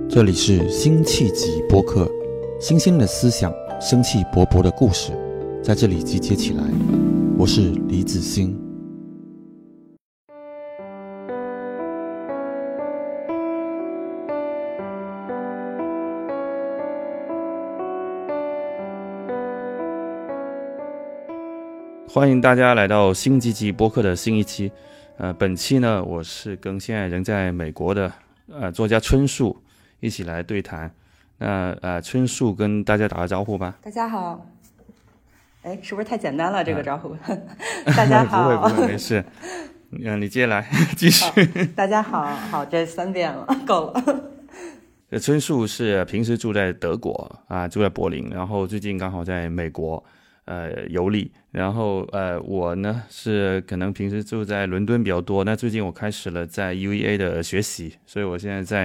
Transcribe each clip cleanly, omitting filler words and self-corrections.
这里是辛弃疾播客，新鲜的思想，生气勃勃的故事，在这里集结起来。我是李子欣。欢迎大家来到辛弃疾播客的新一期。本期呢，我是跟现在人在美国的作家春树一起来对谈。春树跟大家打个招呼吧。 大家好。是不是太简单了这个招呼？大家好。 不会，没事。你接下来继续。 大家好，这3遍了，够了。 春树是平时住在德国住在柏林，然后最近刚好在美国游历。然后我呢是可能平时住在伦敦比较多，那最近我开始了在 UEA 的学习，所以我现在在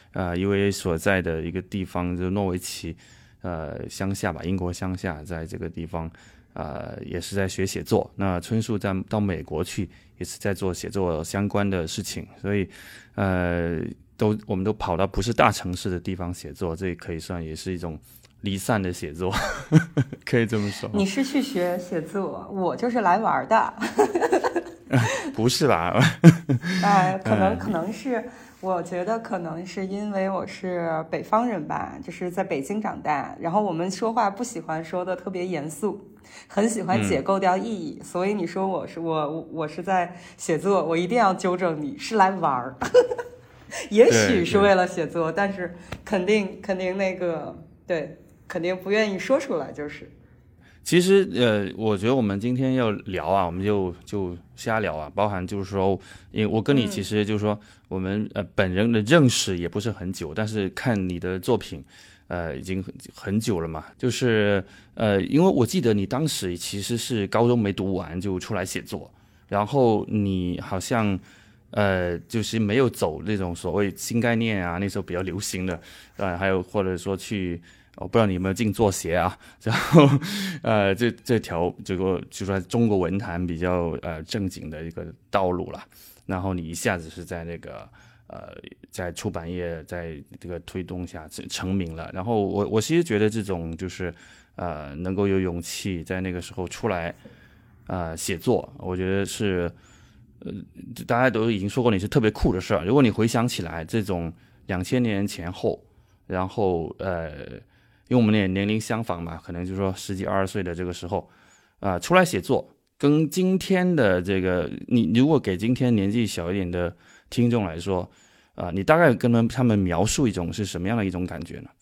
UEA 所在的一个地方，就是诺维奇乡下吧，英国乡下，在这个地方也是在学写作。那春树到美国去也是在做写作相关的事情，所以我们都跑到不是大城市的地方写作，这可以算也是一种离散的写作可以这么说。 你是去学写作，我就是来玩的不是吧可能是，我觉得可能是因为我是北方人吧，就是在北京长大，然后我们说话不喜欢说的特别严肃，很喜欢解构掉意义，所以你说我是在写作，我一定要纠正你是来玩也许是为了写作，但是肯定那个对，肯定不愿意说出来。就是其实我觉得我们今天要聊我们就瞎聊包含就是说，因为我跟你其实就是说我们本人的认识也不是很久，但是看你的作品已经很久了嘛。就是因为我记得你当时其实是高中没读完就出来写作，然后你好像就是没有走那种所谓新概念那时候比较流行的还有或者说去我不知道你有没有进作协然后这条这个就说中国文坛比较正经的一个道路了。然后你一下子是在那个在出版业在这个推动下成名了。然后我其实觉得这种就是能够有勇气在那个时候出来写作，我觉得是大家都已经说过你是特别酷的事儿。如果你回想起来这种2000年前后，然后因为我们也年龄相仿嘛，可能就是说10几20岁的这个时候出来写作，跟今天的这个你如果给今天年纪小一点的听众来说你大概跟他们描述一种是什么样的一种感觉呢？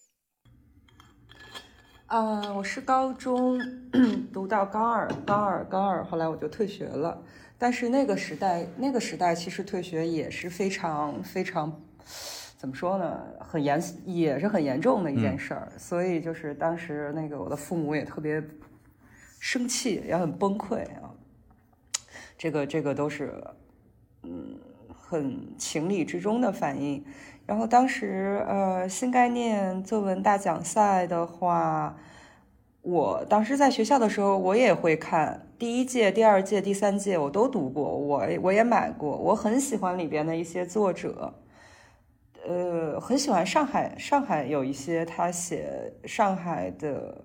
我是高中读到高二，后来我就退学了。但是那个时代其实退学也是非常非常怎么说呢，也是很严重的一件事儿。所以就是当时那个我的父母也特别生气，也很崩溃这个都是很情理之中的反应。然后当时新概念作文大奖赛的话，我当时在学校的时候我也会看，第1届、第2届、第3届我都读过，我也买过，我很喜欢里边的一些作者。很喜欢上海有一些他写上海的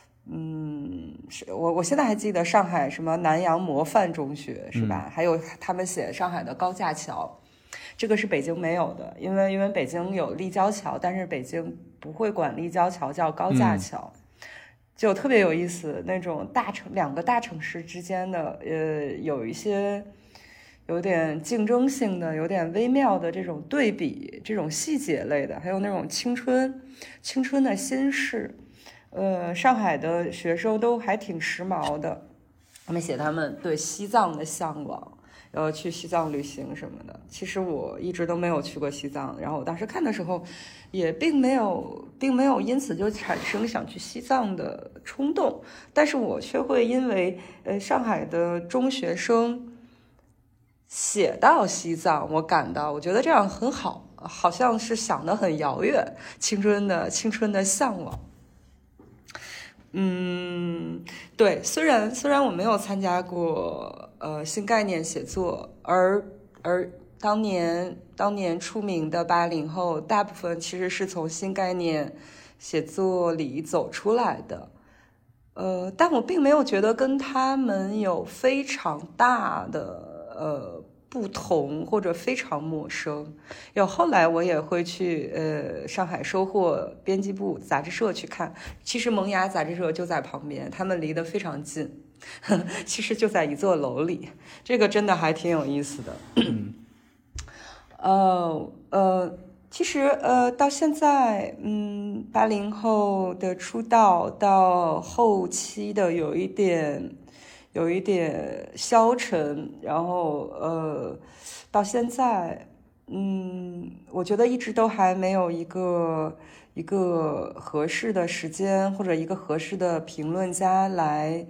我现在还记得上海什么南洋模范中学是吧？还有他们写上海的高架桥，这个是北京没有的，因为北京有立交桥，但是北京不会管立交桥叫高架桥。就特别有意思，那种2个大城市之间的有一些有点竞争性的有点微妙的这种对比，这种细节类的，还有那种青春的心事。上海的学生都还挺时髦的，他们写他们对西藏的向往，然后去西藏旅行什么的。其实我一直都没有去过西藏，然后我当时看的时候也并没有因此就产生想去西藏的冲动，但是我却会因为上海的中学生写到西藏，我觉得这样很好，好像是想得很遥远，青春的向往。对，虽然我没有参加过新概念写作，而当年出名的80后，大部分其实是从新概念写作里走出来的。但我并没有觉得跟他们有非常大的不同或者非常陌生。后来我也会去上海收获编辑部杂志社去看，其实萌芽杂志社就在旁边，他们离得非常近，其实就在一座楼里，这个真的还挺有意思的。其实到现在80后的出道到后期的有一点消沉，然后到现在我觉得一直都还没有一个合适的时间或者一个合适的评论家来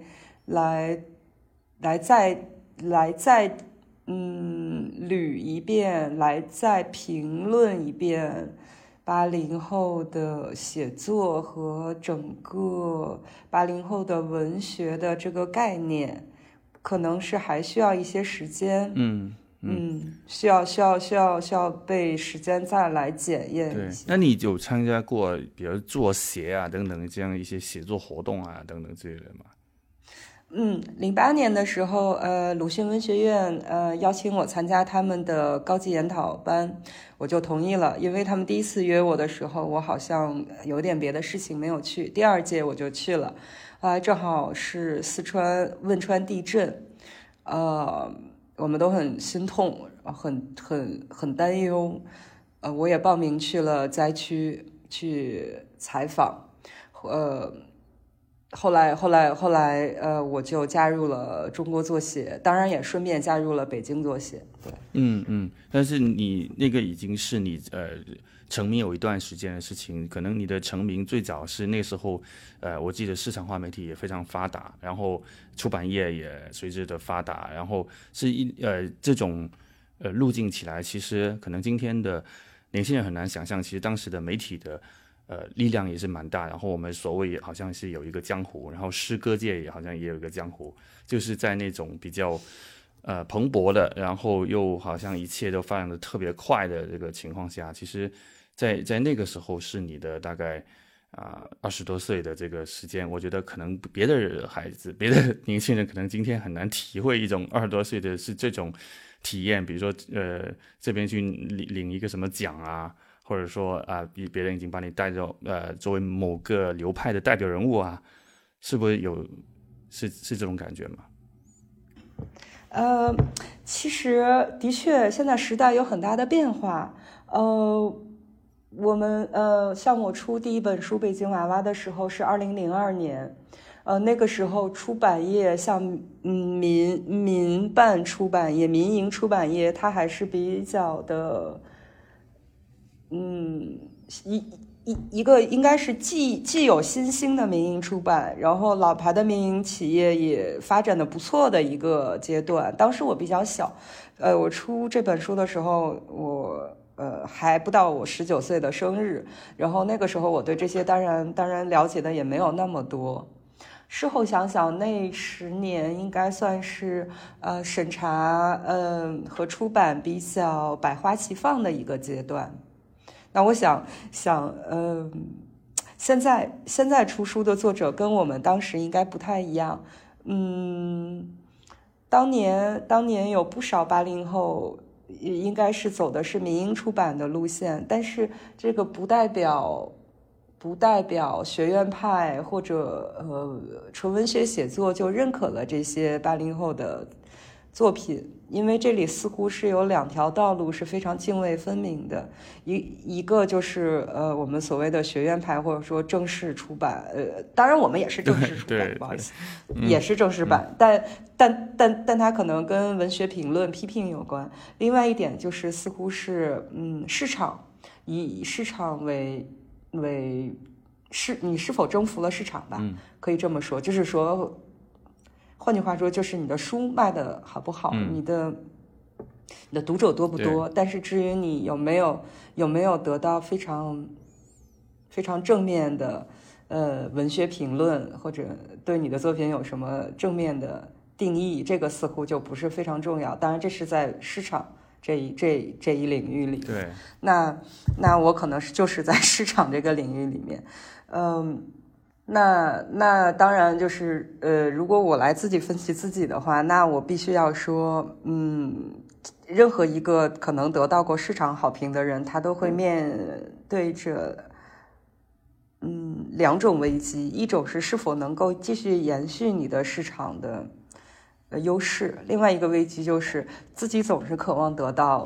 再捋一遍，来再评论一遍80后的写作和整个80后的文学的这个概念，可能是还需要一些时间。需要被时间再来检验一些。 对，那你有参加过比如作协啊等等这样一些写作活动啊等等之类的吗 ？08年的时候，鲁迅文学院邀请我参加他们的高级研讨班，我就同意了。因为他们第一次约我的时候，我好像有点别的事情没有去，第二届我就去了。正好是四川汶川地震，我们都很心痛，很担忧。我也报名去了灾区去采访，后来，我就加入了中国作协，当然也顺便加入了北京作协。对， 但是你那个已经是你成名有一段时间的事情，可能你的成名最早是那时候，我记得市场化媒体也非常发达，然后出版业也随之的发达，然后是这种路径起来，其实可能今天的年轻人很难想象，其实当时的媒体的力量也是蛮大，然后我们所谓好像是有一个江湖，然后诗歌界也好像也有一个江湖，就是在那种比较蓬勃的，然后又好像一切都发展的特别快的这个情况下，其实在那个时候是你的大概20多岁的这个时间，我觉得可能别的孩子别的年轻人可能今天很难体会一种20多岁的是这种体验，比如说这边去领一个什么奖啊，或者说别人已经把你带到作为某个流派的代表人物啊，是不是是这种感觉吗？ 其实的确，现在时代有很大的变化。我们像我出第一本书《北京娃娃》的时候是2002年，那个时候出版业像民办出版业、民营出版业，它还是比较的，一个应该是既有新兴的民营出版，然后老牌的民营企业也发展的不错的一个阶段。当时我比较小，我出这本书的时候，我还不到我19岁的生日，然后那个时候我对这些当然了解的也没有那么多。事后想想，那10年应该算是审查和出版比较百花齐放的一个阶段。那我想，现在出书的作者跟我们当时应该不太一样。当年有不少80后，应该是走的是民营出版的路线，但是这个不代表学院派或者纯文学写作就认可了这些80后的作品，因为这里似乎是有2条道路是非常泾渭分明的，一个就是我们所谓的学院派或者说正式出版，当然我们也是正式出版，不好意思，也是正式版，但它可能跟文学评论批评有关。另外一点就是似乎是市场，以市场为你是否征服了市场吧，可以这么说，就是说。换句话说，就是你的书卖的好不好，你的读者多不多，但是至于你有没有得到非常非常正面的文学评论，或者对你的作品有什么正面的定义，这个似乎就不是非常重要。当然这是在市场这一领域里。 对， 那我可能就是在市场这个领域里面，那当然就是如果我来自己分析自己的话，那我必须要说，任何一个可能得到过市场好评的人，他都会面对着两种危机，一种是否能够继续延续你的市场的优势，另外一个危机就是自己总是渴望得到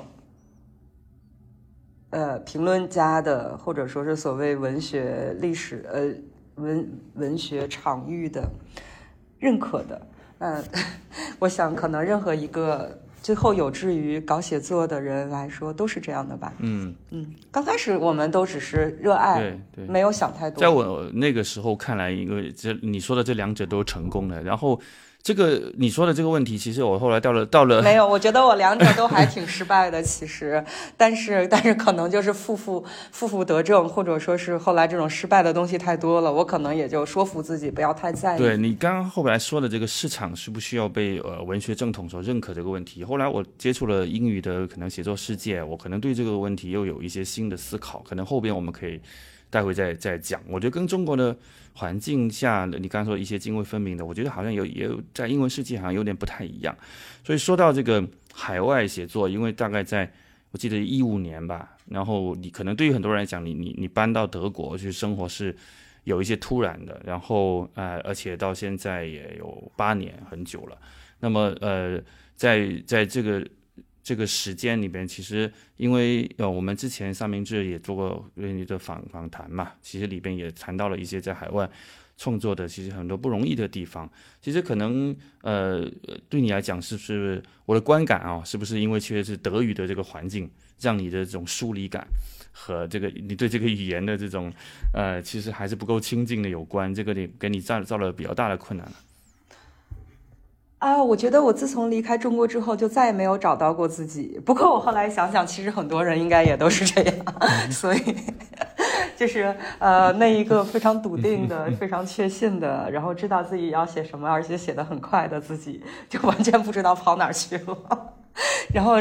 评论家的或者说是所谓文学历史文学场域的认可的。我想可能任何一个最后有志于搞写作的人来说都是这样的吧。刚开始我们都只是热爱，对，没有想太多。 在我那个时候看来，因为你说的这两者都成功了，然后这个你说的这个问题，其实我后来到了没有，我觉得我两者都还挺失败的，其实，但是可能就是负得正，或者说是后来这种失败的东西太多了，我可能也就说服自己不要太在意。 对，你刚刚后来说的这个市场需不需要被文学正统所认可这个问题，后来我接触了英语的可能写作世界，我可能对这个问题又有一些新的思考，可能后边我们可以待会再讲。我觉得跟中国的环境下，你刚才说一些泾渭分明的，我觉得好像也有在英文世界好像有点不太一样。所以说到这个海外写作，因为大概在我记得2015年吧，然后你可能对于很多人来讲，你搬到德国去生活是有一些突然的，然后而且到现在也有8年，很久了。那么在这个时间里边，其实因为我们之前三明治也做过你的访谈嘛，其实里边也谈到了一些在海外创作的其实很多不容易的地方。其实可能对你来讲，是不是我的观感啊，是不是因为确实是德语的这个环境，让你的这种疏离感和这个你对这个语言的这种其实还是不够亲近的有关，这个给你造了比较大的困难了。 我觉得我自从离开中国之后，就再也没有找到过自己。不过我后来想想，其实很多人应该也都是这样，所以就是那一个非常笃定的、非常确信的，然后知道自己要写什么，而且写得很快的自己，就完全不知道跑哪儿去了。然后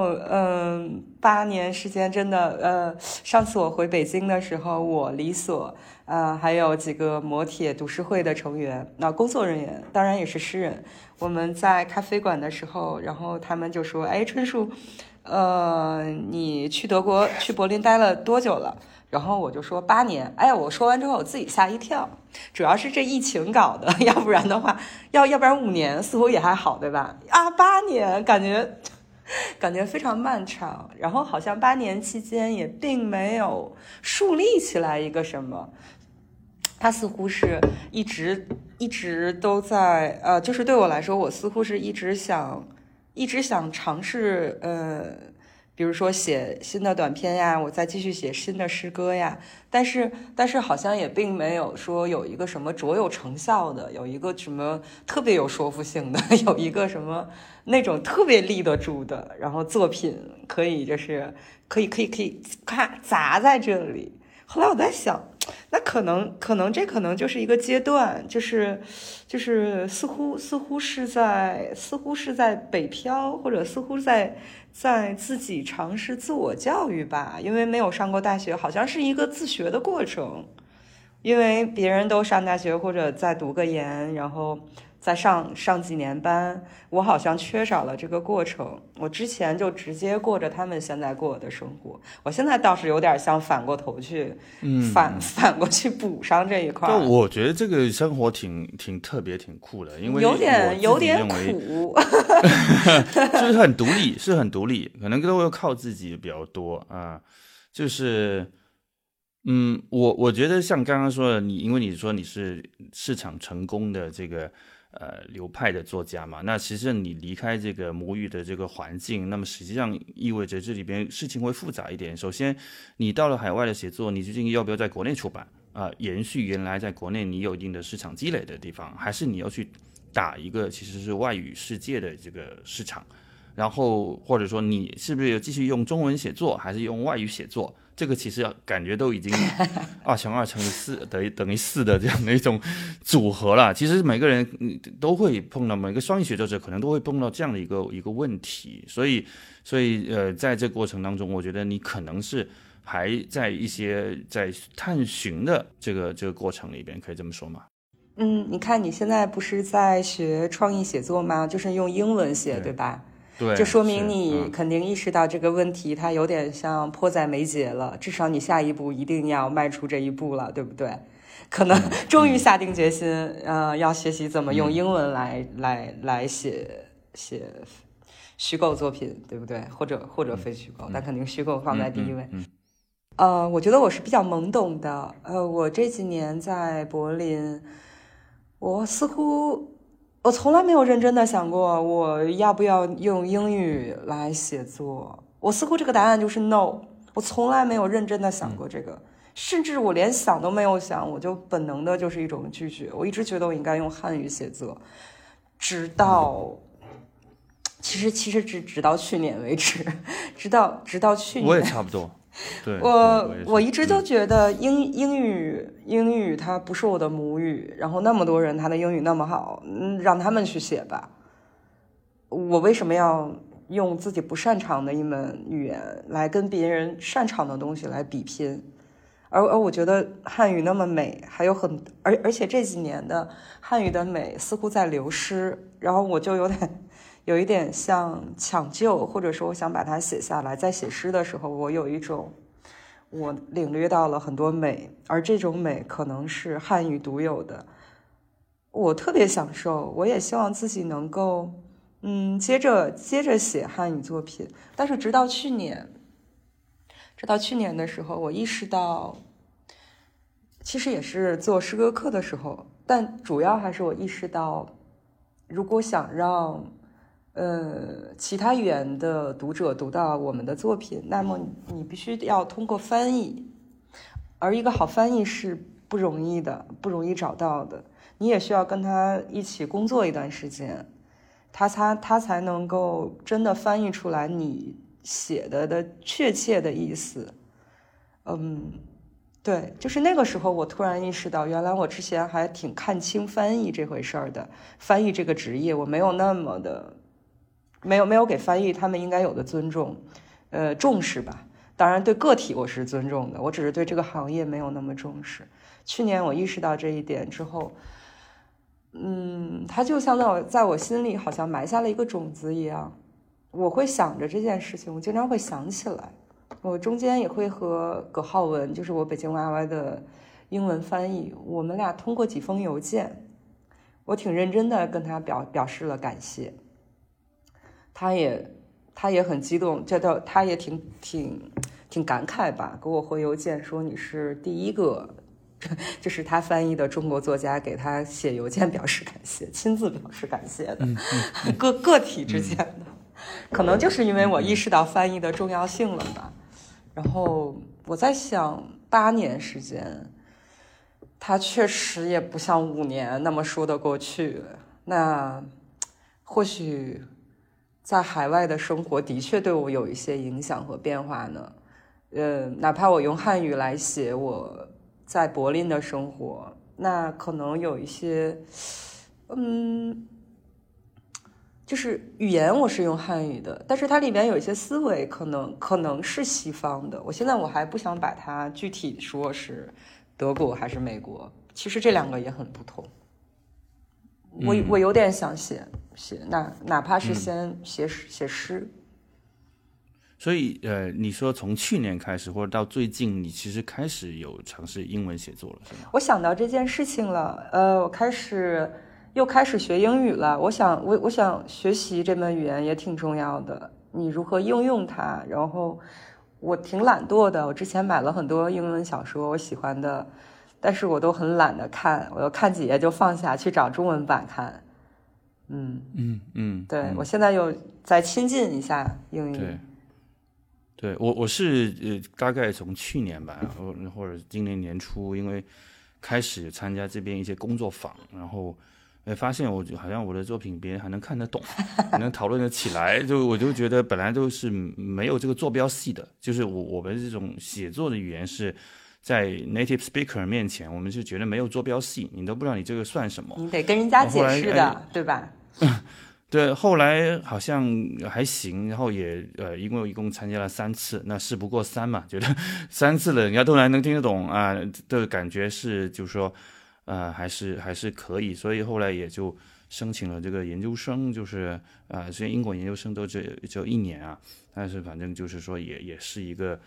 8年时间真的上次我回北京的时候，我李所还有几个磨铁读书会的成员，工作人员当然也是诗人，我们在咖啡馆的时候，然后他们就说，春树你去德国去柏林待了多久了？然后我就说8年。我说完之后我自己吓一跳，主要是这疫情搞的，要不然的话要不然5年似乎也还好，对吧？8年感觉非常漫长，然后好像8年期间也并没有树立起来一个什么，它似乎是一直都在就是对我来说，我似乎是一直想尝试比如说写新的短篇呀，我再继续写新的诗歌呀，但是好像也并没有说有一个什么卓有成效的，有一个什么特别有说服性的，有一个什么那种特别立得住的，然后作品可以就是可以咔砸在这里。后来我在想，那可能就是一个阶段，就是似乎是在北漂，或者似乎在自己尝试自我教育吧，因为没有上过大学，好像是一个自学的过程，因为别人都上大学或者再读个研，然后再上几年班，我好像缺少了这个过程。我之前就直接过着他们现在过的生活，我现在倒是有点想反过头去，反过去补上这一块。 我觉得这个生活挺特别、挺酷的，因为有点苦， 就是很独立，可能都要靠自己比较多啊。就是我觉得像刚刚说的，因为你说你是市场成功的这个流派的作家嘛，那其实你离开这个母语的这个环境，那么实际上意味着这里边事情会复杂一点。首先，你到了海外的写作，你究竟要不要在国内出版延续原来在国内你有一定的市场积累的地方，还是你要去打一个其实是外语世界的这个市场？然后或者说你是不是继续用中文写作，还是用外语写作？ 这个其实感觉都已经2×2×4等于4的这样的一种组合了。其实每个人都会碰到，每个双语写作者可能都会碰到这样的一个问题。所以在这个过程当中，我觉得你可能是还在一些在探寻的这个过程里边，可以这么说吗？ 你看你现在不是在学创意写作吗？就是用英文写，对吧？ 对， 就说明你肯定意识到这个问题，它有点像迫在眉睫了。至少你下一步一定要迈出这一步了，对不对？可能终于下定决心，要学习怎么用英文来写虚构作品，对不对？或者非虚构，但肯定虚构放在第一位。我觉得我是比较懵懂的。我这几年在柏林，我从来没有认真的想过我要不要用英语来写作。我似乎这个答案就是 no， 我从来没有认真的想过这个，甚至我连想都没有想，我就本能的就是一种拒绝。我一直觉得我应该用汉语写作，直到其实直到去年为止，直到去年我也差不多。对， 我一直都觉得英语它不是我的母语，然后那么多人他的英语那么好，让他们去写吧。我为什么要用自己不擅长的一门语言来跟别人擅长的东西来比拼？而我觉得汉语那么美，还有而且这几年的汉语的美似乎在流失，然后我就有一点像抢救，或者说我想把它写下来。在写诗的时候，我有一种我领略到了很多美，而这种美可能是汉语独有的，我特别享受。我也希望自己能够接着写汉语作品。但是直到去年的时候，我意识到，其实也是做诗歌课的时候，但主要还是我意识到，如果想让其他语言的读者读到我们的作品，那么你必须要通过翻译，而一个好翻译是不容易的，不容易找到的。你也需要跟他一起工作一段时间，他才能够真的翻译出来你写的确切的意思。对，就是那个时候我突然意识到，原来我之前还挺看清翻译这回事儿的，翻译这个职业我没有那么的没有给翻译他们应该有的尊重，重视吧。当然对个体我是尊重的，我只是对这个行业没有那么重视。去年我意识到这一点之后，它就像在我心里好像埋下了一个种子一样，我会想着这件事情，我经常会想起来。我中间也会和葛浩文，就是我北京 YY 的英文翻译，我们俩通过几封邮件，我挺认真的跟他表示了感谢。他也很激动，他也挺感慨吧，给我回邮件说你是第一个，就是他翻译的中国作家给他写邮件表示感谢，亲自表示感谢的，个体之间的，可能就是因为我意识到翻译的重要性了吧。然后我在想，8年时间，他确实也不像5年那么说得过去。那或许在海外的生活的确对我有一些影响和变化呢。哪怕我用汉语来写我在柏林的生活，那可能有一些，就是语言我是用汉语的，但是它里边有一些思维可能是西方的。现在我还不想把它具体说是德国还是美国，其实这两个也很不同。我有点想写，哪怕是先写诗。 所以你说从去年开始，或者到最近，你其实开始有尝试英文写作了，是吗？ 我想到这件事情了，我又开始学英语了。我想学习这门语言也挺重要的，你如何应用它。然后我挺懒惰的，我之前买了很多英文小说，我喜欢的，但是我都很懒得看，我要看几页就放下去找中文版看。对，我现在又再亲近一下英语。 对，我是大概从去年吧，或者今年年初，因为开始参加这边一些工作坊，然后发现好像我的作品别人还能看得懂，还能讨论得起来，我就觉得本来都是没有这个坐标系的，就是我们这种写作的语言是在 native speaker 面前，我们是觉得没有坐标系，你都不知道你这个算什么， 你得跟人家解释的，对吧？ 对，后来好像还行，然后也因为我一共参加了3次，那事不过三嘛，觉得3次了人家都还能听得懂啊，的感觉是就是说还是可以，所以后来也就申请了这个研究生，就是虽然英国研究生都只有1年啊，但是反正就是说也是一个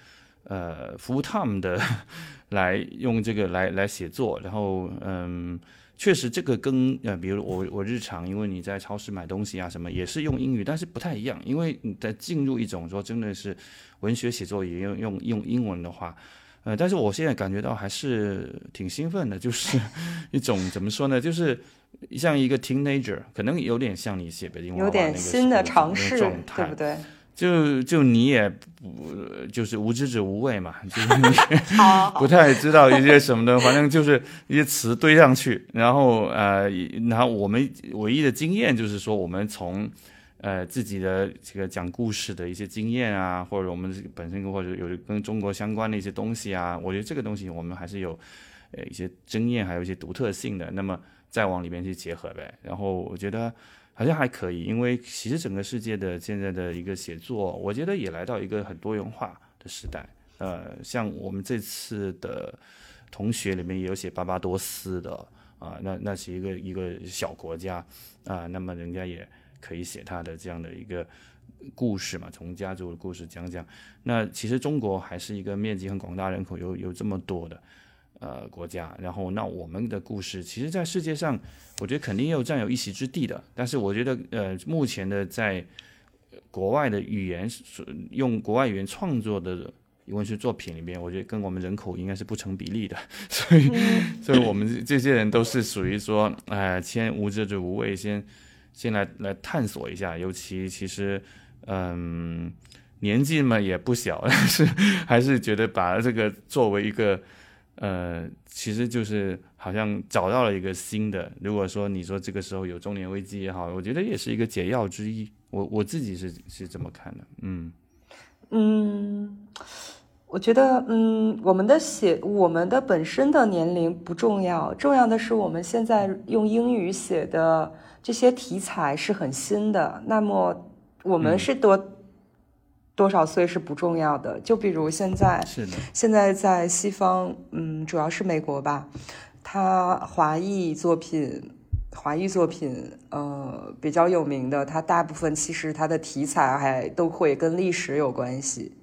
full time 的来用这个来写作，然后确实这个跟比如我日常，因为你在超市买东西啊什么也是用英语，但是不太一样，因为你在进入一种说真的是文学写作也用英文的话，但是我现在感觉到还是挺兴奋的，就是一种怎么说呢，就是像一个 teenager， 可能有点像你写北京娃娃有点新的尝试，对不对？ 就你也不就是无知者无畏嘛，就是你不太知道一些什么的，反正就是一些词堆上去，然后我们唯一的经验就是说，我们从自己的这个讲故事的一些经验啊，或者我们本身或者有跟中国相关的一些东西啊，我觉得这个东西我们还是有一些经验，还有一些独特性的，那么再往里面去结合呗。然后我觉得好像还可以，因为其实整个世界的现在的一个写作，我觉得也来到一个很多元化的时代。像我们这次的同学里面也有写巴巴多斯的啊，那是一个小国家啊，那么人家也可以写他的这样的一个故事嘛，从家族的故事讲讲。那其实中国还是一个面积很广大，人口有这么多的国家，然后那我们的故事其实在世界上我觉得肯定也有占有一席之地的，但是我觉得目前的在国外的语言用国外语言创作的文学作品里面，我觉得跟我们人口应该是不成比例的，所以我们这些人都是属于说先无知者无畏，先来探索一下，尤其其实年纪嘛也不小，但是还是觉得把这个作为一个其实就是好像找到了一个新的，如果说你说这个时候有中年危机也好，我觉得也是一个解药之一，我自己是这么看的。 我觉得我们的本身的年龄不重要，重要的是我们现在用英语写的这些题材是很新的，那么我们是多少岁是不重要的。就比如现在在西方，主要是美国吧，它华裔作品比较有名的，它大部分其实它的题材还都会跟历史有关系。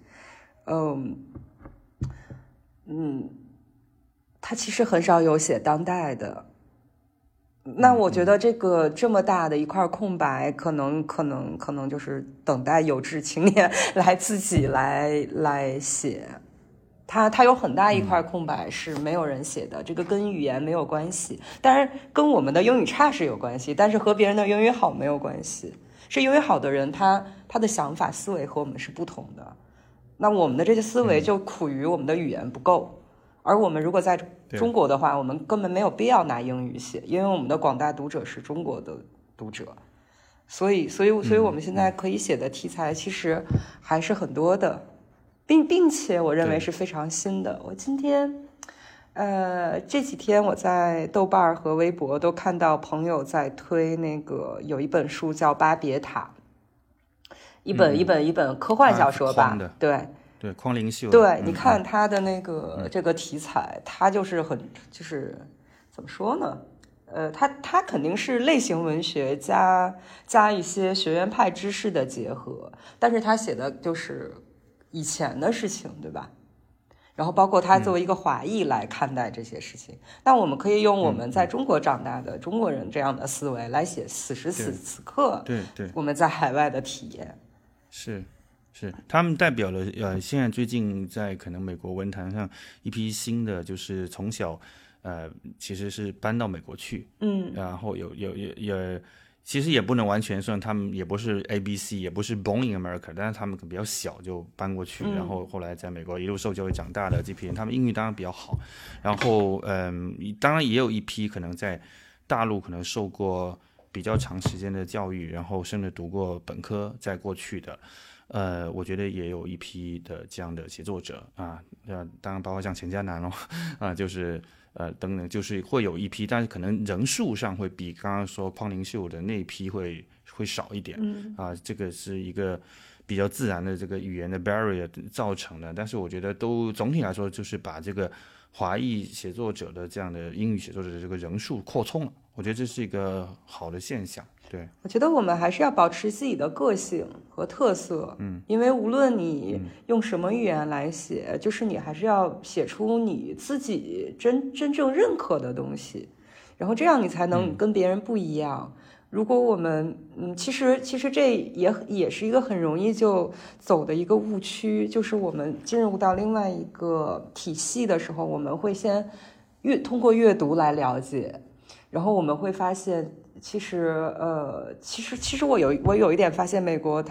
它其实很少有写当代的。那我觉得这么大的一块空白，可能就是等待有志青年来自己来写。它有很大一块空白是没有人写的，这个跟语言没有关系，当然跟我们的英语差是有关系，但是和别人的英语好没有关系。是英语好的人，他的想法思维和我们是不同的。那我们的这些思维就苦于我们的语言不够，而我们如果在中国的话，我们根本没有必要拿英语写，因为我们的广大读者是中国的读者，所以我们现在可以写的题材其实还是很多的，并且我认为是非常新的。我今天这几天我在豆瓣和微博都看到朋友在推那个有一本书叫《巴别塔》，一本科幻小说吧，对， 匡灵秀。 对，你看他的那个这个题材，他就是怎么说呢？他肯定是类型文学加一些学院派知识的结合，但是他写的就是以前的事情，对吧？然后包括他作为一个华裔来看待这些事情，那我们可以用我们在中国长大的中国人这样的思维来写此时此刻我们在海外的体验。 是，他们代表了现在最近在可能美国文坛上一批新的，就是从小其实是搬到美国去，然后有其实也不能完全算，他们也不是 ABC， 也不是 born in America， 但是他们比较小就搬过去，然后后来在美国一路受教育长大的这批人，他们英语当然比较好，然后当然也有一批可能在大陆可能受过比较长时间的教育，然后甚至读过本科再过去的，我觉得也有一批的这样的写作者啊，当然包括像钱嘉楠咯，啊，就是等等，就是会有一批，但是可能人数上会比刚刚说匡灵秀的那一批会少一点，啊，这个是一个比较自然的这个语言的 barrier 造成的，但是我觉得都总体来说就是把这个华裔写作者的这样的英语写作者的这个人数扩充了，我觉得这是一个好的现象。对， 我觉得我们还是要保持自己的个性和特色，因为无论你用什么语言来写，就是你还是要写出你自己真正认可的东西，然后这样你才能跟别人不一样。如果我们其实这也是一个很容易就走的一个误区，就是我们进入到另外一个体系的时候，我们会先通过阅读来了解，然后我们会发现其实我有一点发现，美国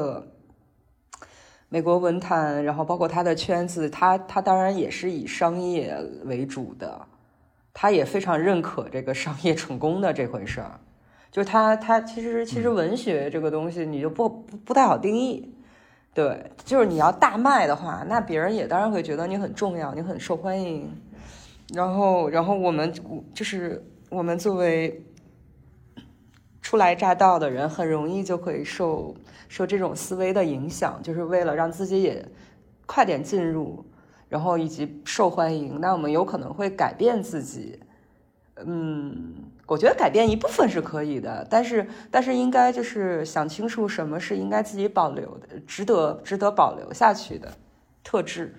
文坛，然后包括它的圈子，它当然也是以商业为主的，它也非常认可这个商业成功的这回事儿。就是它其实文学这个东西你就不太好定义，对，就是你要大卖的话，那别人也当然会觉得你很重要，你很受欢迎。然后我们作为初来乍到的人，很容易就会受这种思维的影响，就是为了让自己也快点进入，然后以及受欢迎，那我们有可能会改变自己。我觉得改变一部分是可以的，但是应该就是想清楚什么是应该自己保留的，值得保留下去的特质。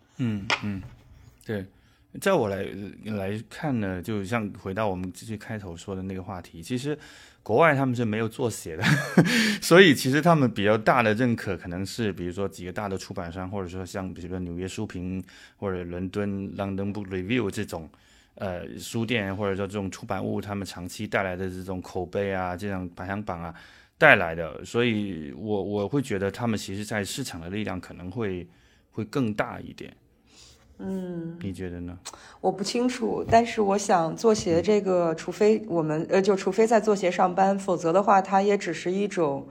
对。在我来看呢，就像回到我们最开头说的那个话题，其实国外他们是没有做写的所以其实他们比较大的认可可能是比如说几个大的出版商，或者说像比如说纽约书评或者伦敦 London Book Review 这种书店或者说这种出版物，他们长期带来的这种口碑啊，这样排行榜啊带来的，所以我会觉得他们其实在市场的力量可能会更大一点。你觉得呢？ 我不清楚，但是我想做鞋这个，除非我们除非在做鞋上班，否则的话，它也只是一种，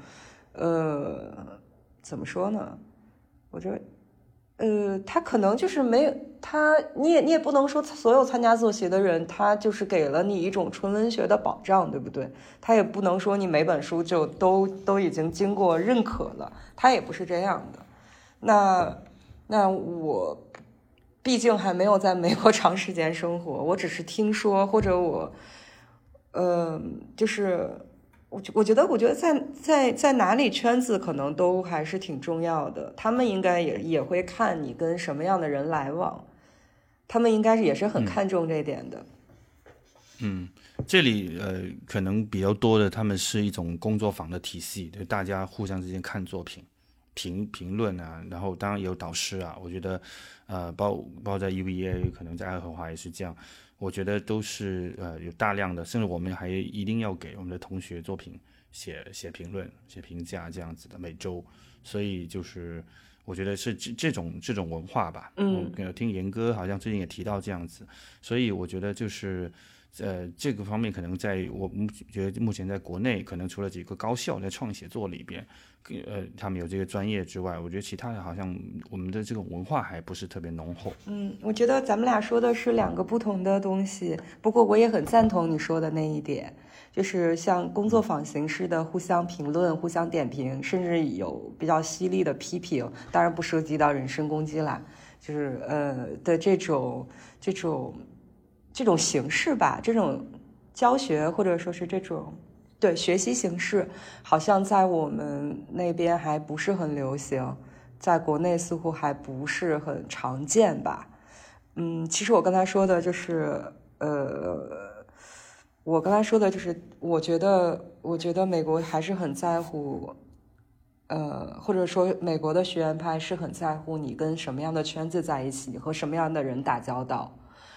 怎么说呢？我觉得，他可能就是没有他，你也不能说所有参加做鞋的人，他就是给了你一种纯文学的保障，对不对？他也不能说你每本书就都已经经过认可了，他也不是这样的。那我毕竟还没有在美国长时间生活，我只是听说，或者就是我觉得在哪里圈子可能都还是挺重要的，他们应该也会看你跟什么样的人来往，他们应该也是很看重这点的。 这里可能比较多的，他们是一种工作坊的体系，就大家互相之间看作品。评论啊，然后当然也有导师啊，我觉得包括在 UVA 可能在爱荷华也是这样，我觉得都是有大量的，甚至我们还一定要给我们的同学作品写评论写评价这样子的每周，所以就是我觉得是这种文化吧。听严哥好像最近也提到这样子，所以我觉得就是这个方面可能我觉得目前在国内可能除了几个高校在创意写作里边他们有这个专业之外，我觉得其他的好像我们的这种文化还不是特别浓厚。 我觉得咱们俩说的是两个不同的东西，不过我也很赞同你说的那一点，就是像工作坊形式的互相评论互相点评，甚至有比较犀利的批评，当然不涉及到人身攻击啦，就是的这种形式吧，这种教学或者说是这种对学习形式，好像在我们那边还不是很流行，在国内似乎还不是很常见吧。其实我刚才说的就是我觉得美国还是很在乎或者说美国的学院派是很在乎你跟什么样的圈子在一起，和什么样的人打交道。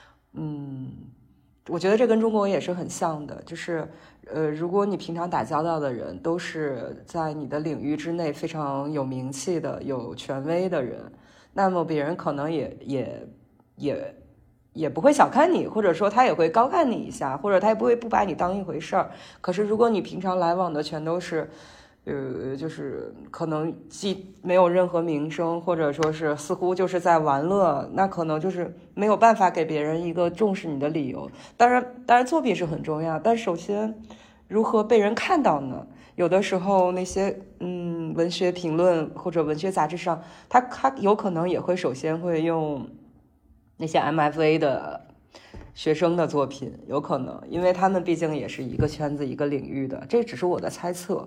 我觉得这跟中国也是很像的，就是如果你平常打交道的人都是在你的领域之内非常有名气的有权威的人，那么别人可能也也不会小看你，或者说他也会高看你一下，或者他也不会不把你当一回事儿。可是如果你平常来往的全都是就是可能既没有任何名声，或者说是似乎就是在玩乐，那可能就是没有办法给别人一个重视你的理由。当然作品是很重要，但首先如何被人看到呢？有的时候那些文学评论或者文学杂志上，他有可能也会首先会用那些 MFA 的学生的作品，有可能，因为他们毕竟也是一个圈子一个领域的，这只是我的猜测。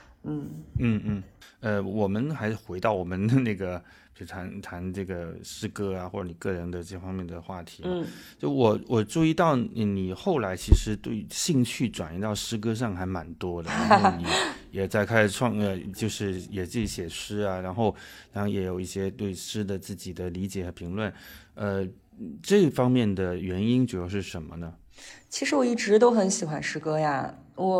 我们还是回到我们那个，就谈这个诗歌啊，或者你个人的这方面的话题。就我注意到你后来其实对兴趣转移到诗歌上还蛮多的，然后你也在开始就是也自己写诗啊，然后也有一些对诗的自己的理解和评论。这方面的原因主要是什么呢？ 其实我一直都很喜欢诗歌呀，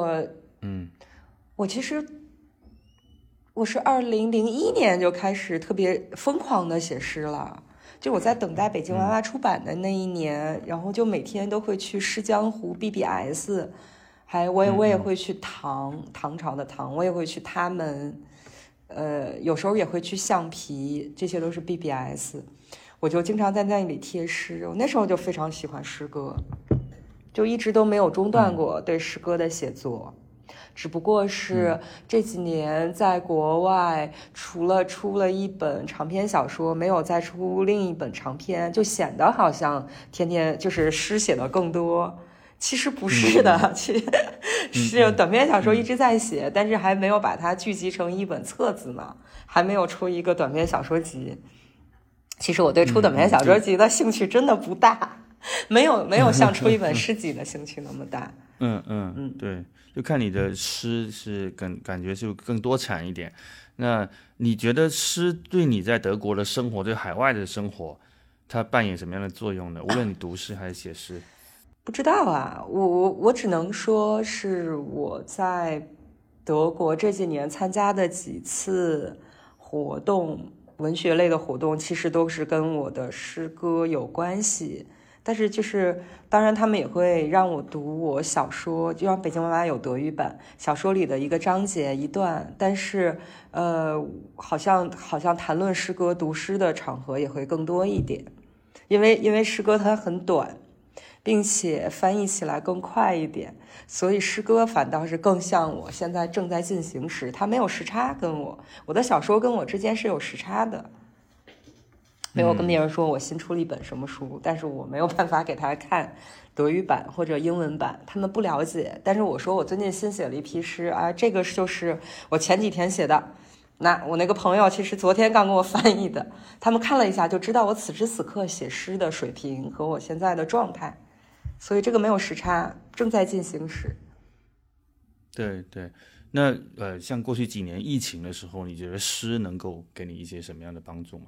我其实我是2001年就开始特别疯狂的写诗了，就我在等待北京娃娃出版的那一年，然后就每天都会去诗江湖 BBS， 我也会去唐朝的唐，我也会去他们，有时候也会去橡皮，这些都是 BBS， 我就经常在那里贴诗，我那时候就非常喜欢诗歌，就一直都没有中断过对诗歌的写作。只不过是这几年在国外除了出了一本长篇小说，没有再出另一本长篇，就显得好像天天就是诗写的更多。其实不是的，是短篇小说一直在写，但是还没有把它聚集成一本册子呢，还没有出一个短篇小说集。其实我对出短篇小说集的兴趣真的不大，没有像出一本诗集的兴趣那么大。 对，就看你的诗是感觉就更多产一点。那你觉得诗对你在德国的生活，对海外的生活，它扮演什么样的作用呢？无论你读诗还是写诗。 不知道啊，我只能说是我在德国这几年参加的几次活动，文学类的活动，其实都是跟我的诗歌有关系。但是就是当然他们也会让我读我小说，就像北京娃娃有德语版小说里的一个章节一段，但是好像谈论诗歌读诗的场合也会更多一点，因为诗歌它很短，并且翻译起来更快一点，所以诗歌反倒是更像我现在正在进行时，它没有时差，跟我的小说跟我之间是有时差的。没有跟别人说我新出了一本什么书，但是我没有办法给他看德语版或者英文版，他们不了解。但是我说我最近新写了一批诗啊，这个就是我前几天写的，那我那个朋友其实昨天刚给我翻译的，他们看了一下就知道我此时此刻写诗的水平和我现在的状态，所以这个没有时差，正在进行时。 对，那像过去几年疫情的时候，你觉得诗能够给你一些什么样的帮助吗？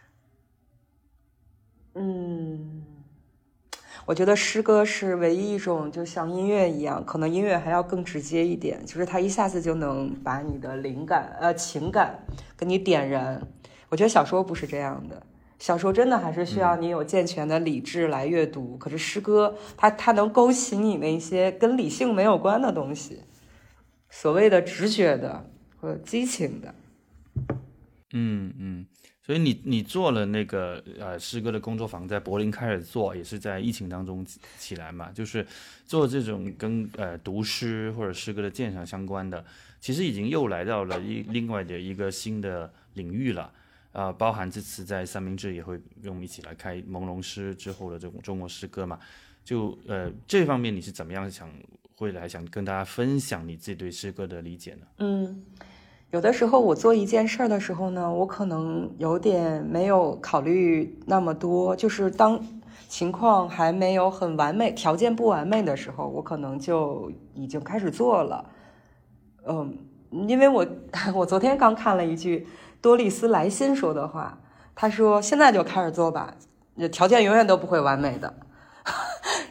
我觉得诗歌是唯一一种就像音乐一样，可能音乐还要更直接一点，就是它一下子就能把你的灵感情感给你点燃。我觉得小说不是这样的，小说真的还是需要你有健全的理智来阅读，可是诗歌它能勾起你那些跟理性没有关的东西，所谓的直觉的或者激情的。 所以你做了那个诗歌的工作坊，在柏林开始做，也是在疫情当中起来嘛，就是做这种跟读诗或者诗歌的鉴赏相关的，其实已经又来到了另外的一个新的领域了。包含这次在三明治也会跟我们一起来开朦胧诗之后的这种中国诗歌嘛，就这方面你是怎么样想跟大家分享你自己对诗歌的理解呢？ 有的时候我做一件事儿的时候呢，我可能有点没有考虑那么多，就是当情况还没有很完美，条件不完美的时候，我可能就已经开始做了。因为我昨天刚看了一句多丽丝莱辛说的话，他说现在就开始做吧，条件永远都不会完美的。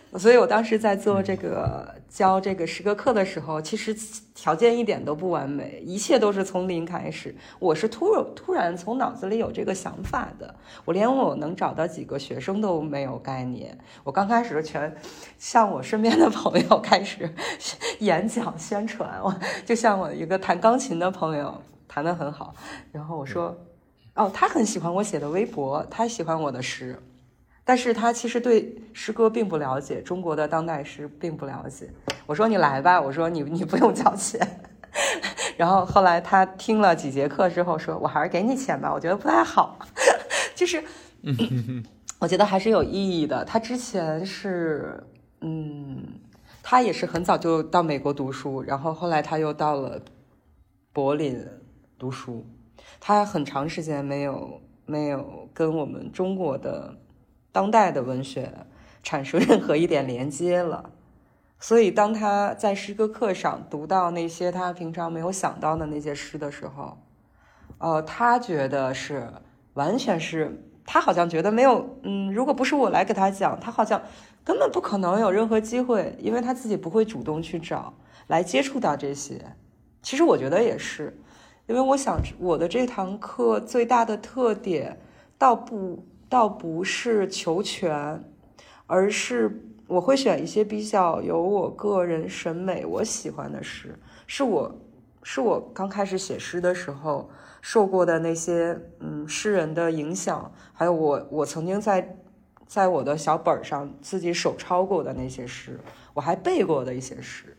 所以我当时在做这个教这个诗歌课的时候，其实条件一点都不完美，一切都是从零开始。我是突然从脑子里有这个想法的，我连我能找到几个学生都没有概念。我刚开始全向我身边的朋友开始演讲宣传，就像我一个弹钢琴的朋友弹得很好，然后我说，哦，他很喜欢我写的微博，他喜欢我的诗。但是他其实对诗歌并不了解，中国的当代诗并不了解。我说你来吧，我说你不用交钱。然后后来他听了几节课之后说，我还是给你钱吧，我觉得不太好。就是我觉得还是有意义的。他之前是他也是很早就到美国读书，然后后来他又到了柏林读书，他很长时间没有跟我们中国的当代的文学产生任何一点连接了。所以当他在诗歌课上读到那些他平常没有想到的那些诗的时候，他觉得是完全是，他好像觉得没有，如果不是我来给他讲，他好像根本不可能有任何机会，因为他自己不会主动去找来接触到这些。其实我觉得也是，因为我想我的这堂课最大的特点倒不是求全，而是我会选一些比较有我个人审美我喜欢的诗，是我刚开始写诗的时候受过的那些诗人的影响，还有我曾经在我的小本上自己手抄过的那些诗，我还背过的一些诗。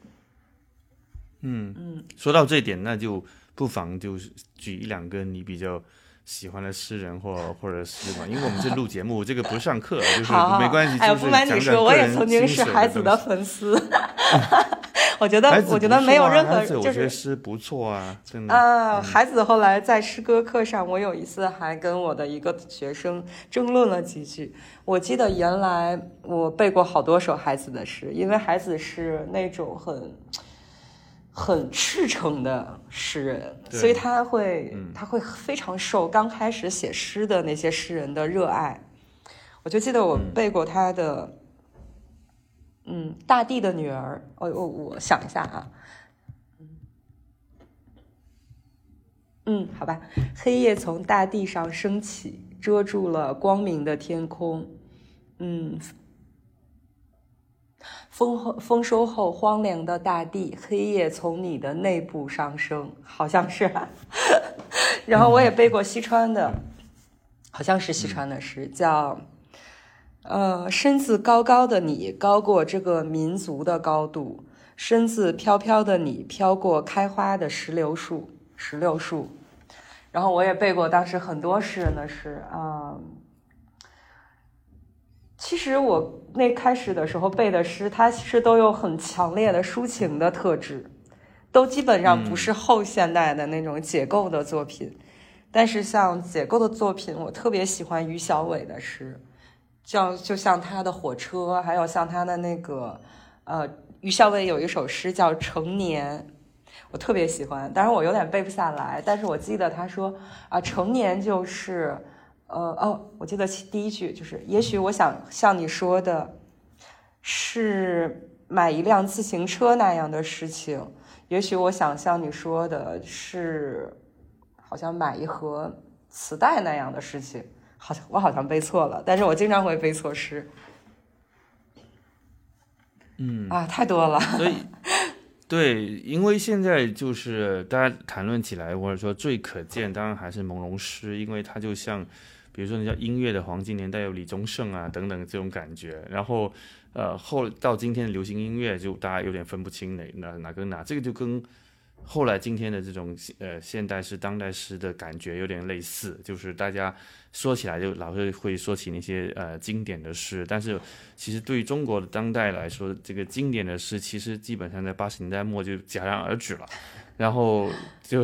说到这点，那就不妨就是举一两个你比较喜欢的诗人或者诗嘛，因为我们是录节目，这个不上课，就是没关系。 哎，不瞒你说，我也曾经是孩子的粉丝。我觉得没有任何，就是我觉得诗不错啊，真的。 孩子后来在诗歌课上，我有一次还跟我的一个学生争论了几句。我记得原来我背过好多首孩子的诗，因为孩子是那种很赤诚的诗人，所以他会非常受刚开始写诗的那些诗人的热爱。我就记得我背过他的大地的女儿。我想一下啊，好吧。黑夜从大地上升起，遮住了光明的天空。丰收后荒凉的大地，黑夜从你的内部上升，好像是然后我也背过西川的，好像是西川的诗，叫身子高高的你，高过这个民族的高度，身子飘飘的你，飘过开花的石榴树。然后我也背过当时很多诗人的诗其实我那开始的时候背的诗，它其实都有很强烈的抒情的特质，都基本上不是后现代的那种解构的作品。但是像解构的作品，我特别喜欢于小伟的诗，就像他的火车，还有像他的那个于小伟有一首诗叫《成年》，我特别喜欢，当然我有点背不下来，但是我记得他说成年就是我记得第一句就是也许我想像你说的是买一辆自行车那样的事情，也许我想像你说的是好像买一盒磁带那样的事情，我好像背错了，但是我经常会背错诗。太多了。 所以对，因为现在就是大家谈论起来，或者说最可见，当然还是朦胧诗，因为它就像，比如说你叫音乐的黄金年代有李宗盛啊等等这种感觉，然后后到今天的流行音乐，就大家有点分不清哪跟哪，这个就跟后来今天的这种现代诗、当代诗的感觉有点类似，就是大家说起来就老是会说起那些经典的诗，但是其实对于中国的当代来说，这个经典的诗其实基本上在80年代末就戛然而止了，然后就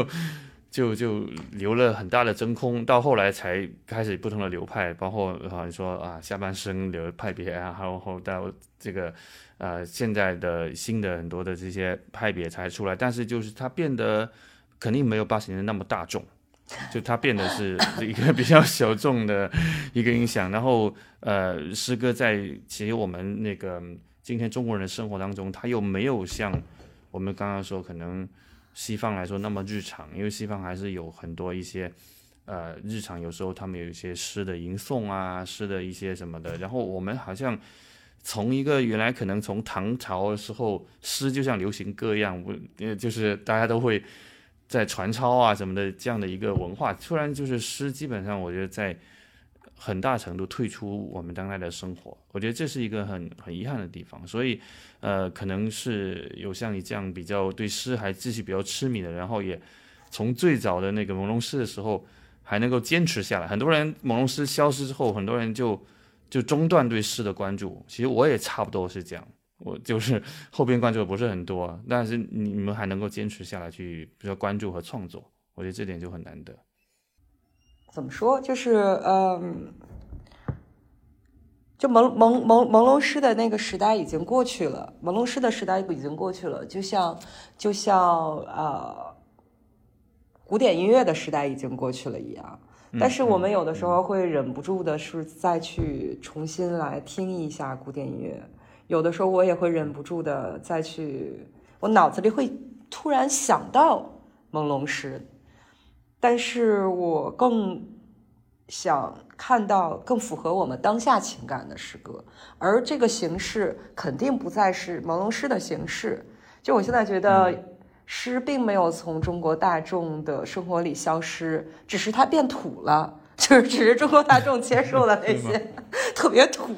留了很大的真空，到后来才开始不同的流派，包括你说下半生流派别然后到这个现在的新的很多的这些派别才出来，但是就是它变得肯定没有80年代那么大众， 就它变得是一个比较小众的一个影响。然后诗歌其实我们那个今天中国人的生活当中，它又没有像我们刚刚说可能西方来说那么日常，因为西方还是有很多一些日常，有时候他们有一些诗的吟诵啊，诗的一些什么的。然后我们好像从一个原来可能从唐朝的时候，诗就像流行歌一样，就是大家都会在传抄啊什么的这样的一个文化，突然就是诗基本上我觉得在很大程度退出我们当代的生活，我觉得这是一个很遗憾的地方。所以可能是有像你这样比较对诗还继续比较痴迷的，然后也从最早的那个朦胧诗的时候还能够坚持下来。很多人朦胧诗消失之后，很多人就中断对诗的关注，其实我也差不多是这样，我就是后边关注的不是很多，但是你们还能够坚持下来去比如说关注和创作，我觉得这点就很难得。 怎么说，就是就朦胧诗的那个时代已经过去了，朦胧诗的时代已经过去了，就像古典音乐的时代已经过去了一样。但是我们有的时候会忍不住的是再去重新来听一下古典音乐，有的时候我也会忍不住的再去，我脑子里会突然想到朦胧诗，但是我更想看到更符合我们当下情感的诗歌，而这个形式肯定不再是朦胧诗的形式。就我现在觉得诗并没有从中国大众的生活里消失，只是它变土了，只是中国大众接受了那些特别土。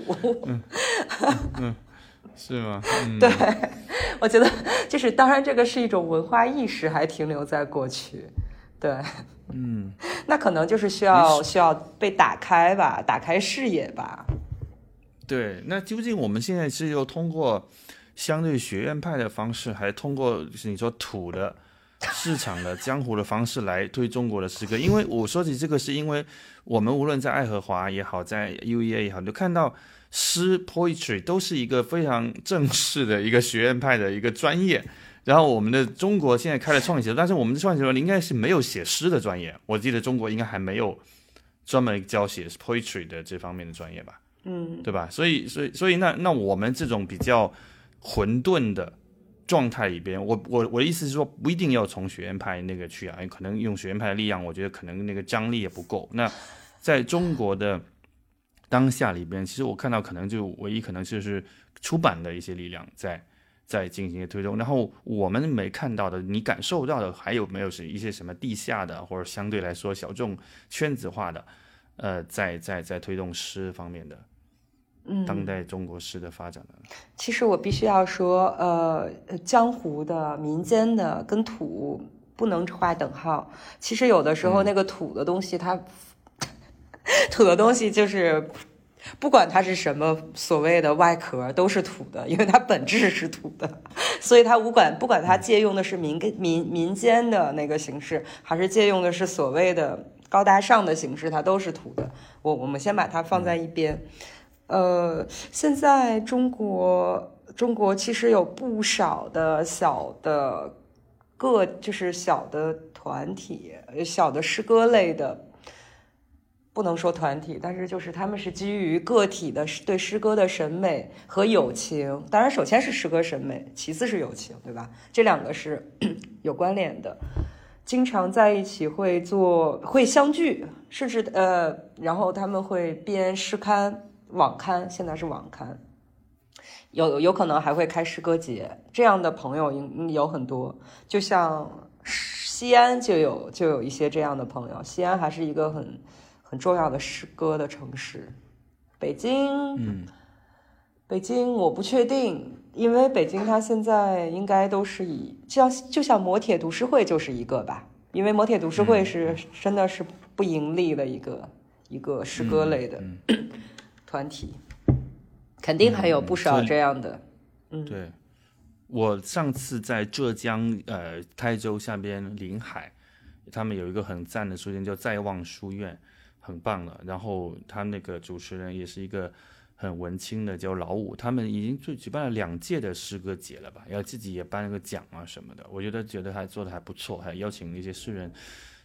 是吗？ 对，我觉得就是当然这个是一种文化意识还停留在过去。对，那可能就是需要被打开吧，打开视野吧。 对，那究竟我们现在是又通过相对学院派的方式，还通过你说土的市场的江湖的方式来推中国的诗歌？因为我说起这个，是因为我们无论在爱荷华也好，在 UEA 也好，就看到诗 poetry 都是一个非常正式的一个学院派的一个专业。然后我们的中国现在开了创意写作，但是我们的创意写作应该是没有写诗的专业，我记得中国应该还没有专门教写 poetry 的这方面的专业吧？对吧？所以那我们这种比较混沌的状态里边，我的意思是说，不一定要从学院派那个去啊，可能用学院派的力量，我觉得可能那个张力也不够。那在中国的当下里边，其实我看到可能就唯一可能就是出版的一些力量在进行推动，然后我们没看到的，你感受到的还有没有是一些什么地下的或者相对来说小众圈子化的，在推动诗方面的，当代中国诗的发展的。 其实我必须要说，江湖的、民间的跟土不能划等号。其实有的时候那个土的东西它，土的东西就是不管它是什么所谓的外壳都是土的，因为它本质是土的，所以它不管它借用的是民间的那个形式，还是借用的是所谓的高大上的形式，它都是土的。我们先把它放在一边。现在中国其实有不少的小的就是小的团体，小的诗歌类的。不能说团体，但是就是他们是基于个体的对诗歌的审美和友情，当然首先是诗歌审美，其次是友情，对吧？这两个是有关联的，经常在一起会相聚，甚至然后他们会编诗刊、网刊，现在是网刊，有可能还会开诗歌节，这样的朋友有很多，就像西安就有一些这样的朋友，西安还是一个很重要的诗歌的城市。北京我不确定，因为北京它现在应该都是就像磨铁读诗会就是一个吧，因为磨铁读诗会是真的是不盈利的一个诗歌类的团体，肯定还有不少这样的。 对，我上次在浙江台州下边临海，他们有一个很赞的书店叫在望书院，很棒的。然后他那个主持人也是一个很文青的，叫老五。他们已经举办了2届的诗歌节了吧？要自己也颁了个奖啊什么的。我觉得还做的还不错，还邀请一些诗人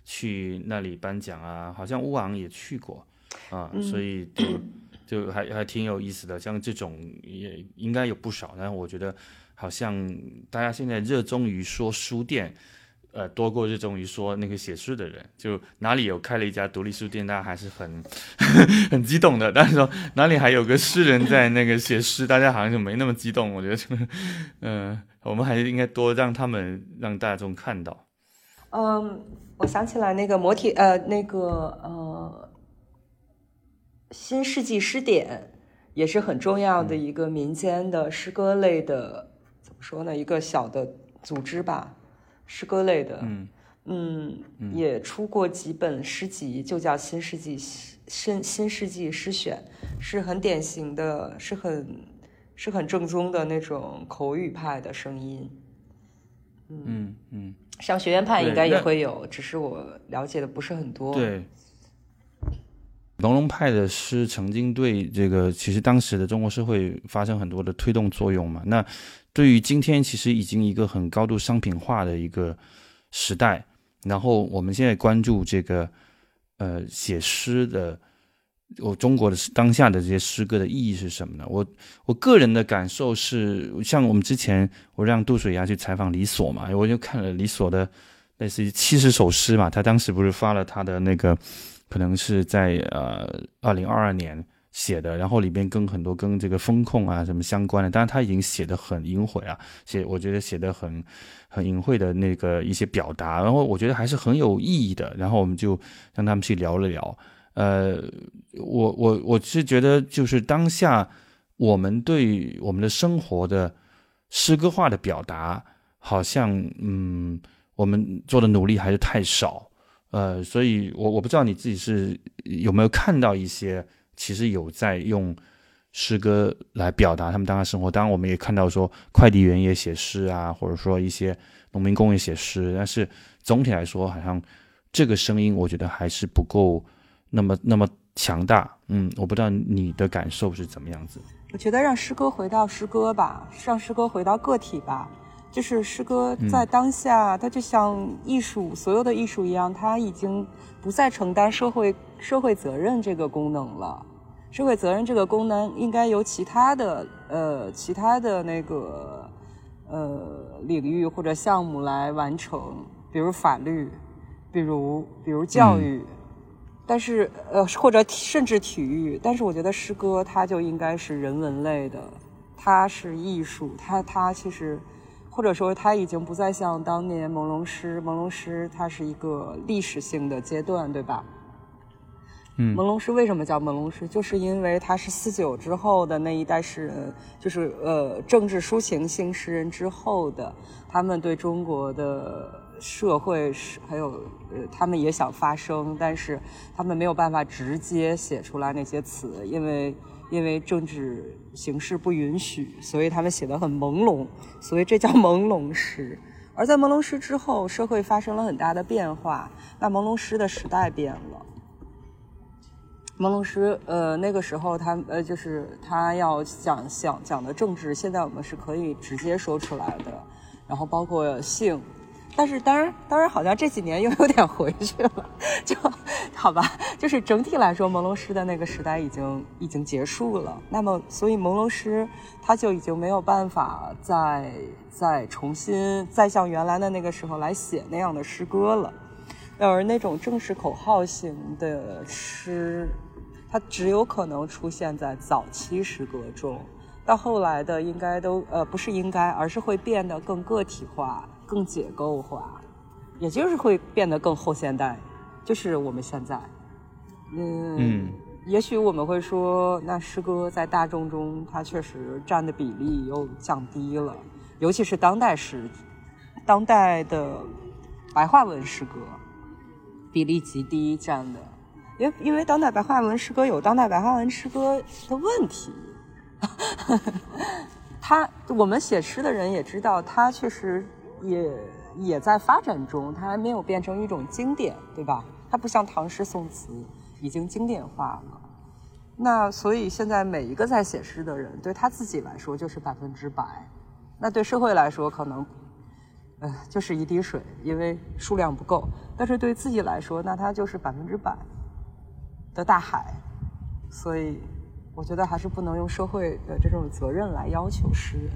去那里颁奖啊，好像乌昂也去过啊，所以就还挺有意思的。像这种也应该有不少，但是我觉得好像大家现在热衷于说书店。多过热衷于说那个写诗的人，就哪里有开了一家独立书店，大家还是很很激动的。但是说哪里还有个诗人在那个写诗，大家好像就没那么激动。我觉得，我们还是应该多让让大众看到。 我想起来那个新世纪诗典也是很重要的一个民间的诗歌类的，怎么说呢？一个小的组织吧。诗歌类的，也出过几本诗集，就叫新世纪诗选，是很典型的，是很正宗的那种口语派的声音。像学院派应该也会有，只是我了解的不是很多。 对，朦胧派的诗曾经对这个其实当时的中国社会发生很多的推动作用嘛。那对于今天其实已经一个很高度商品化的一个时代，然后我们现在关注这个写诗的中国的当下的这些诗歌的意义是什么呢？我个人的感受是，像我们之前我让杜水牙去采访李所嘛，我就看了李所的类似于70首诗嘛，他当时不是发了他的那个可能是在2022年写的，然后里边跟很多跟这个风控啊什么相关的，当然他已经写得很隐晦啊，我觉得写得很隐晦的那个一些表达，然后我觉得还是很有意义的，然后我们就让他们去聊了聊。我是觉得就是当下我们对我们的生活的诗歌化的表达，好像我们做的努力还是太少。所以我不知道你自己是有没有看到一些其实有在用诗歌来表达他们当下生活。当然我们也看到说快递员也写诗啊，或者说一些农民工也写诗，但是总体来说好像这个声音我觉得还是不够那么强大。我不知道你的感受是怎么样子。 我觉得让诗歌回到诗歌吧，让诗歌回到个体吧，就是诗歌在当下，它就像艺术，所有的艺术一样，它已经不再承担社会责任这个功能了。社会责任这个功能应该由其他的那个领域或者项目来完成，比如法律，比如教育，但是或者甚至体育。但是我觉得诗歌它就应该是人文类的，它是艺术，它其实。或者说它已经不再像当年朦胧诗它是一个历史性的阶段，对吧？朦胧诗为什么叫朦胧诗？就是因为它是49之后的那一代诗人，就是政治抒情性诗人之后的，他们对中国的社会还有他们也想发声，但是他们没有办法直接写出来那些词，因为政治形势不允许，所以他们写得很朦胧，所以这叫朦胧诗。而在朦胧诗之后，社会发生了很大的变化，那朦胧诗的时代变了。朦胧诗那个时候就是他要讲的政治，现在我们是可以直接说出来的，然后包括性。但是当然好像这几年又有点回去了，就好吧，就是整体来说朦胧诗的那个时代已经结束了。那么所以朦胧诗它就已经没有办法再重新再像原来的那个时候来写那样的诗歌了。而那种正式口号型的诗，它只有可能出现在早期诗歌中，到后来的应该都不是应该，而是会变得更个体化，更解构化，也就是会变得更后现代，就是我们现在。也许我们会说，那诗歌在大众中它确实占的比例又降低了，尤其是当代的白话文诗歌比例极低占的，因为当代白话文诗歌有当代白话文诗歌的问题。我们写诗的人也知道，它确实也在发展中，它还没有变成一种经典，对吧？它不像唐诗宋词已经经典化了。那所以现在每一个在写诗的人，对他自己来说就是100%，那对社会来说可能就是一滴水，因为数量不够。但是对自己来说，那它就是100%的大海。所以我觉得还是不能用社会的这种责任来要求诗人。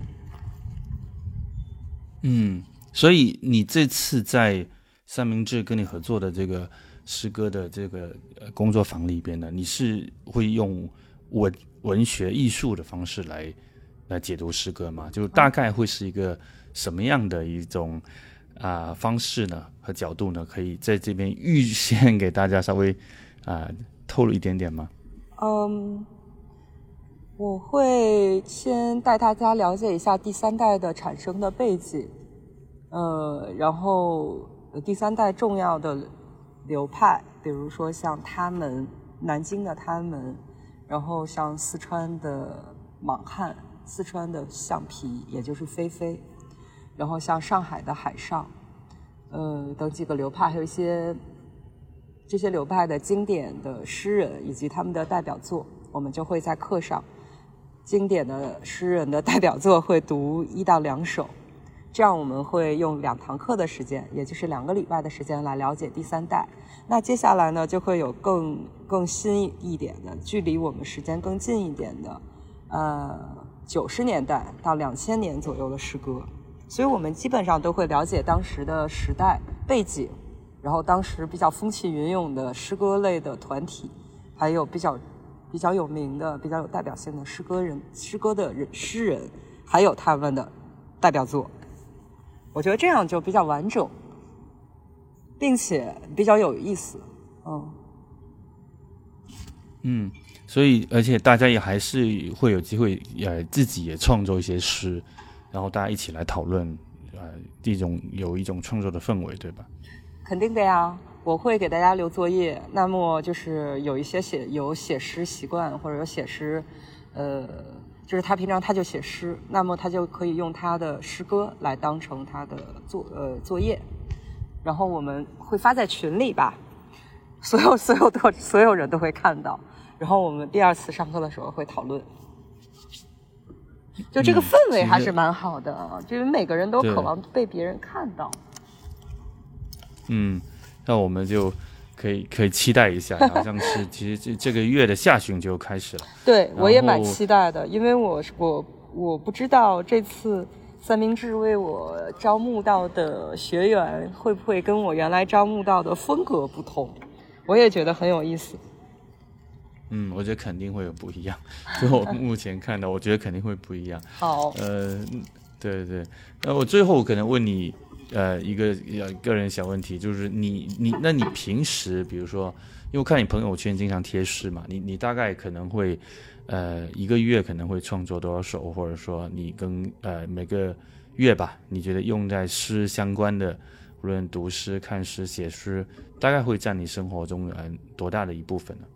所以你这次在三明治跟你合作的这个诗歌的这个工作坊里边呢，你是会用文学艺术的方式来解读诗歌吗？就大概会是一个什么样的一种方式呢和角度呢？可以在这边预先给大家稍微透露一点点吗？ 我会先带大家了解一下第三代的产生的背景，然后第三代重要的流派，比如说像他们，南京的他们，然后像四川的莽汉，四川的橡皮，也就是菲菲，然后像上海的海上，等几个流派，还有一些这些流派的经典的诗人以及他们的代表作，我们就会在课上，经典的诗人的代表作会读1到2首，这样我们会用2堂课的时间，也就是2个礼拜的时间来了解第三代。那接下来呢，就会有更新一点的，距离我们时间更近一点的，90年代到2000年左右的诗歌。所以我们基本上都会了解当时的时代背景，然后当时比较风起云涌的诗歌类的团体，还有比较有名的、比较有代表性的诗歌的诗人，还有他们的代表作。我觉得这样就比较完整，并且比较有意思。 所以而且大家也还是会有机会自己也创作一些诗，然后大家一起来讨论，有一种创作的氛围，对吧？ 肯定的呀，我会给大家留作业。那么就是有一些有写诗习惯或者有写诗，就是他平常他就写诗，那么他就可以用他的诗歌来当成他的作业，然后我们会发在群里吧，所有人都会看到，然后我们第2次上课的时候会讨论。就这个氛围还是蛮好的，就是每个人都渴望被别人看到。 那我们就可以期待一下，好像是其实这个月的下旬就开始了。 对，我也蛮期待的，因为我不知道这次三明治为我招募到的学员会不会跟我原来招募到的风格不同，我也觉得很有意思。 我觉得肯定会有不一样，就我目前看到，我觉得肯定会不一样。 好， 对对，我最后可能问你一个个人小问题，就是那你平时比如说，因为我看你朋友圈经常贴诗嘛，你大概可能会1个月可能会创作多少首，或者说你跟每个月吧，你觉得用在诗相关的，无论读诗、看诗、写诗，大概会占你生活中多大的一部分呢？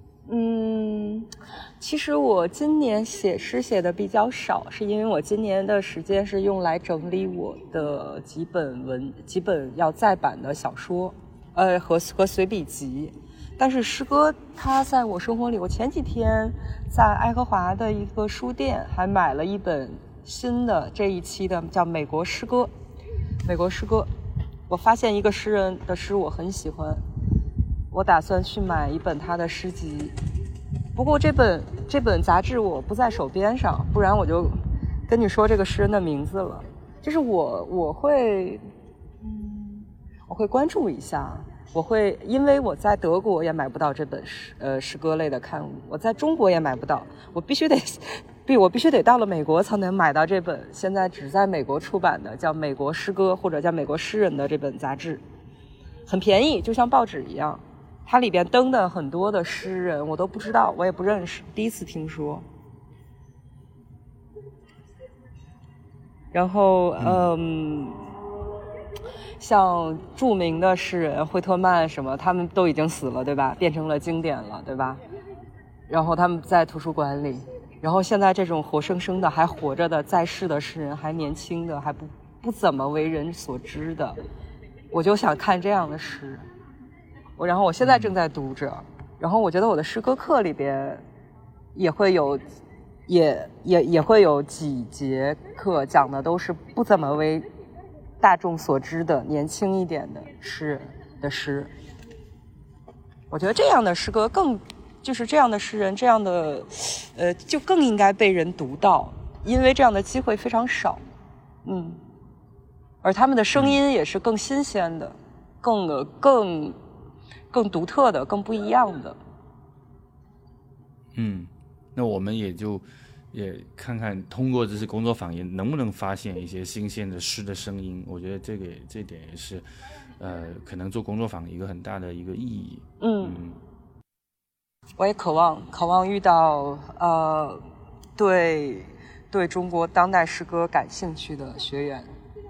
其实我今年写诗写的比较少，是因为我今年的时间是用来整理我的几本要再版的小说，和随笔集。但是诗歌它在我生活里，我前几天在爱荷华的一个书店还买了一本新的这一期的，叫《美国诗歌》。我发现一个诗人的诗我很喜欢，我打算去买一本他的诗集。不过这本杂志我不在手边上，不然我就跟你说这个诗人的名字了。就是我会关注一下，因为我在德国也买不到这本诗歌类的刊物，我在中国也买不到，我必须得到了美国才能买到这本现在只在美国出版的叫《美国诗歌》或者叫《美国诗人》的这本杂志，很便宜，就像报纸一样。它里边登的很多的诗人我都不知道，我也不认识，第一次听说。然后像著名的诗人惠特曼什么，他们都已经死了，对吧？变成了经典了，对吧？然后他们在图书馆里，然后现在这种活生生的还活着的在世的诗人，还年轻的，还不怎么为人所知的，我就想看这样的诗。然后我现在正在读着，然后我觉得我的诗歌课里边也会有几节课讲的都是不怎么为大众所知的年轻一点的诗人的诗。我觉得这样的诗歌就是这样的诗人，这样的就更应该被人读到，因为这样的机会非常少。而他们的声音也是更新鲜的，更独特的，更不一样的。 那我们也看看通过这次工作坊也能不能发现一些新鲜的诗的声音。我觉得这点也是可能做工作坊一个很大的一个意义。 我也渴望遇到对中国当代诗歌感兴趣的学员。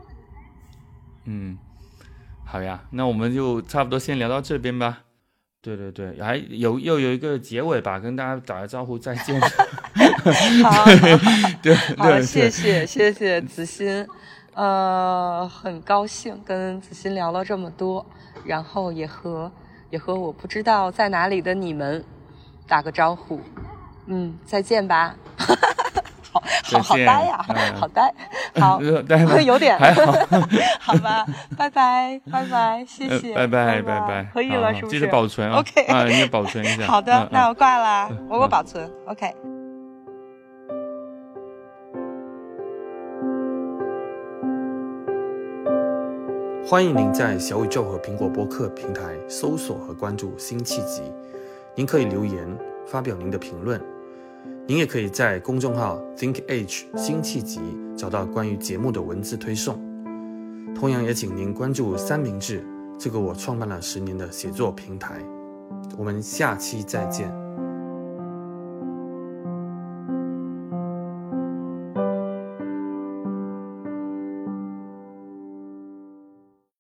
好呀，那我们就差不多先聊到这边吧。对，还又有一个结尾吧，跟大家打个招呼，再见。好， 谢谢子欣，很高兴跟子欣聊了这么多，然后也和我不知道在哪里的你们打个招呼。再见吧。好呆呀，好呆，好，有点还好， 好吧，拜拜，谢谢， 拜拜， 可以了，是不是？ 记得保存 ，OK， 你也保存一下。 好的，那我挂了，我保存，OK。 欢迎您在小宇宙和苹果播客平台搜索和关注辛弃疾，您可以留言发表您的评论。您也可以在公众号 ThinkAge 辛弃疾找到关于节目的文字推送。同样也请您关注三明治，这个我创办了10年的写作平台。我们下期再见。